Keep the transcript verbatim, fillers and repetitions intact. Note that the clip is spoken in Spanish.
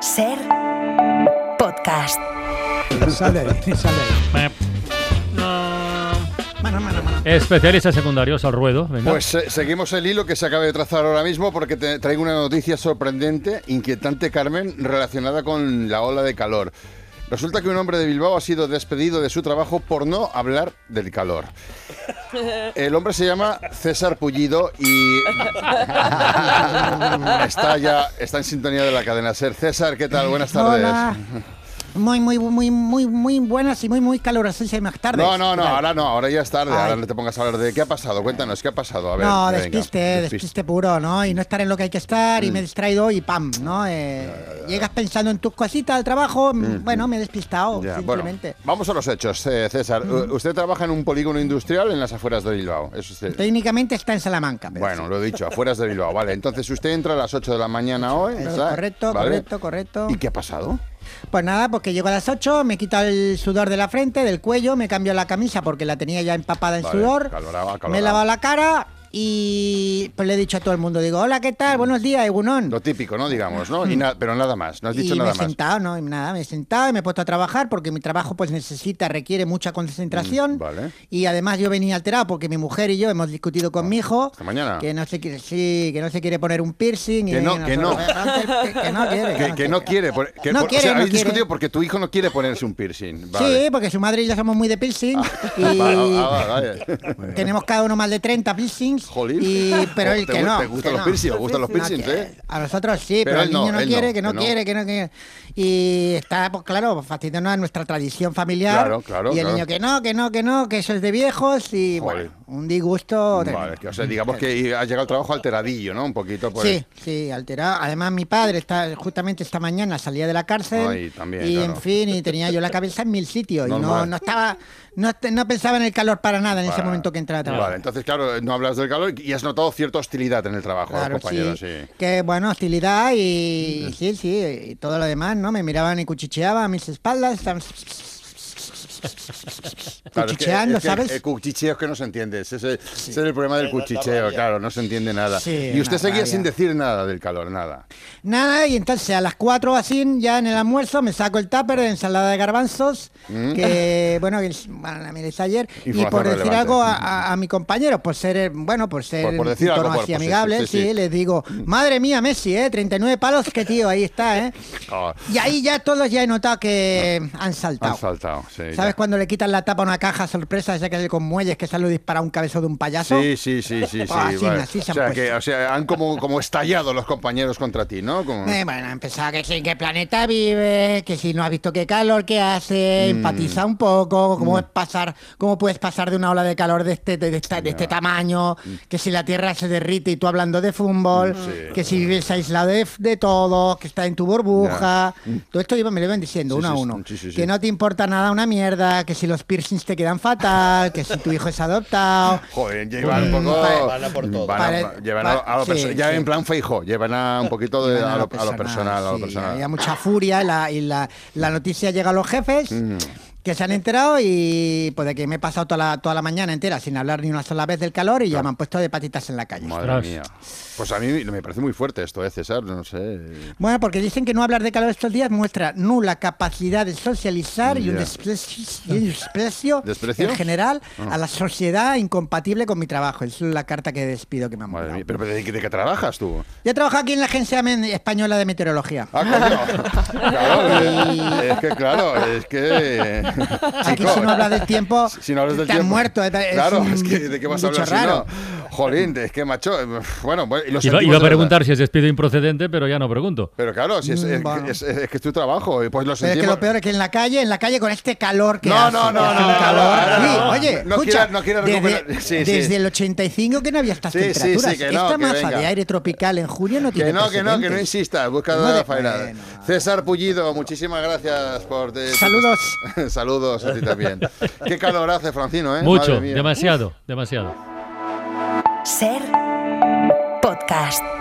Ser podcast. Sale ahí, sale ahí. Mano, mano, mano. Especialistas secundarios al ruedo. Venga. Pues eh, seguimos el hilo que se acaba de trazar ahora mismo porque te traigo una noticia sorprendente, inquietante, Carmen, relacionada con la ola de calor. Resulta que un hombre de Bilbao ha sido despedido de su trabajo por no hablar del calor. El hombre se llama César Pullido y está ya está en sintonía de la cadena SER. César, ¿qué tal? Buenas tardes. Hola. Muy, muy, muy, muy, muy buenas y muy, muy calurosísimas tardes. No, no, no, Claro. ahora no, ahora ya es tarde. Ay. Ahora no te pongas a hablar de qué ha pasado. Cuéntanos, ¿qué ha pasado? A ver, No, venga, despiste, despiste puro, ¿no? Y no estar en lo que hay que estar y me he distraído y ¡pam! ¿no? Eh, ya, ya. Llegas pensando en tus cositas al trabajo, Mm, bueno, me he despistado, Ya, simplemente. Bueno, vamos a los hechos, eh, César. U- Usted trabaja en un polígono industrial en las afueras de Bilbao. ¿Es usted? Técnicamente está en Salamanca. Pero Bueno, sí. lo he dicho, afueras de Bilbao. Vale, entonces usted entra a las ocho de la mañana hoy, Eso, ¿verdad? correcto, Vale. correcto, correcto. ¿Y qué ha pasado? Pues nada, porque llego a las ocho, me he quitado el sudor de la frente, del cuello, me cambio la camisa porque la tenía ya empapada en Vale, sudor, calorado, calorado. me he lavado la cara y pues le he dicho a todo el mundo, digo, hola, ¿qué tal? Buenos días, Egunon. Lo típico, ¿no? Digamos, ¿no? Y na- pero nada más, no has dicho y nada me he más. sentado, no, y nada, me he sentado y me he puesto a trabajar porque mi trabajo pues necesita, requiere mucha concentración. Mm, vale. Y además yo venía alterado porque mi mujer y yo hemos discutido con mi hijo ¿Esta mañana? que no se quiere, sí, que no se quiere poner un piercing y Que no, que no. que, que no quiere, Que, que no quiere. por- que No por- quiere, o sea, no habéis quiere. discutido porque tu hijo no quiere ponerse un piercing. Vale. Sí, porque su madre y yo somos muy de piercing y Vale, ah, vale. tenemos cada uno más de treinta piercings. Jolín. Y, pero él ¿Te que gu- no. te gustan que los no. piercings? ¿Os gustan los No, piercings, que- eh? A nosotros sí, pero, Pero el él no, niño no él quiere, no, que no que no. quiere, que no quiere. Y está, pues claro, fastidiando a nuestra tradición familiar. Claro, claro, Y el claro. niño que no, que no, que no, que eso es de viejos y Joder. bueno, un disgusto. Vale, tremendo. que, o sea, digamos que ha llegado al trabajo alteradillo, ¿no? Un poquito, pues. Sí, sí, alterado. Además, mi padre está justamente esta mañana salía de la cárcel Ay, también, y claro. en fin, y tenía yo la cabeza en mil sitios y no, Normal. no estaba, no, te- no pensaba en el calor para nada en ese Vale. momento que entraba a trabajar. Vale, entonces, claro, no hablas del calor y has notado cierta hostilidad en el trabajo, Claro, los compañeros, sí. sí. Que bueno, hostilidad y sí, sí, y todo lo demás, ¿no? Me miraban y cuchicheaban a mis espaldas, estaban Claro, es que- cuchicheando, es que ¿sabes? El cuchicheo es que no se entiende. Ese, ese es el problema del cuchicheo, claro, no se entiende nada. Sí, y usted una seguía rabia. sin decir nada del calor, nada. Nada, y entonces a las cuatro así, ya en el almuerzo, me saco el tupper de ensalada de garbanzos, que bueno, que es- bueno, la miré ayer, y Información por decir relevante. algo a, a- a mi compañero, por ser, eh, bueno, por ser Por- por decir un algo, tono por- así pues sí, amigable, sí, sí, sí, sí. les digo, madre mía, Messi, ¿eh? treinta y nueve palos, que tío, ahí está, ¿eh? Ah, Y ahí ya todos ya he notado que han saltado. han saltado, sí. ya. ¿Sabes cuando le quitan la tapa a una caja sorpresa, esa que es con muelles, que sale disparado un cabezo de un payaso? Sí, sí, sí, sí, sí. Ah, así, vale. así se o han sea, puesto. que, o sea, han como, como estallado los compañeros contra ti, ¿no? Como... Eh, bueno, empezaba que sí, en qué planeta vive, que si no has visto qué calor que hace, Mm. empatiza un poco, cómo es pasar, cómo puedes pasar de una ola de calor de este, de esta- de este tamaño, que si la tierra se derrite y tú hablando de fútbol, Sí. que si vives aislado de, de todo, que estás en tu burbuja, todo esto iba- me lo iban diciendo Sí, uno sí, a uno, sí, sí, sí. que no te importa nada una mierda, que si los piercings te quedan fatal, que si tu hijo es adoptado. Joder, llevan un poco... Vale. Van a por todo. van a- Vale, llevan a, a lo sí, perso- ya sí. en plan Feijóo, llevan a un poquito de, Iban a, lo, a lo personal, a lo sí, personal. había mucha furia y, la, y la, la noticia llega a los jefes Mm. que se han enterado y pues de que me he pasado toda la, toda la mañana entera sin hablar ni una sola vez del calor y ya me han puesto de patitas en la calle. Madre Ostras. mía. Pues a mí me parece muy fuerte esto, ¿eh, César? No sé. Bueno, porque dicen que no hablar de calor estos días muestra nula capacidad de socializar y un Ya. desprecio, y un desprecio ¿Desprecio? en general a la sociedad incompatible con mi trabajo. Esa es la carta que despido que me han Madre mandado. mía. ¿Pero de, qué- de qué trabajas tú? Yo trabajo aquí en la Agencia Men- Española de Meteorología. Ah, coño. Claro, es que claro, es que... Aquí Chico, si no hablas del tiempo, si no hablas del te han tiempo. muerto. Es Claro, un es que ¿de qué vas a bicho hablar si raro. no? Jolín, es que macho, bueno, bueno, y lo Iba, sentimos iba a de preguntar verdad. si es despido improcedente, pero ya no pregunto. Pero claro, si es, es, Mm, bueno. es- es que es tu trabajo, y pues lo Pero es que sentimos. lo peor es que en la calle, en la calle con este calor que No, hace, no, no, que hace no, un no, calor. no, no, Sí, no. oye, No escucha, quiero- no quiero desde, recuperar- sí, sí. desde el ochenta y cinco que no había estas Sí, sí, temperaturas. sí, que no, Esta que masa venga. de aire tropical en julio no tiene Que no, que no, que no precedentes. insista, busca No de- la faena. bueno. César Pullido, muchísimas gracias por... de- Saludos. Saludos a ti también. Qué calor hace, Francino, ¿eh? Mucho, Madre mía. demasiado, demasiado. Ser podcast.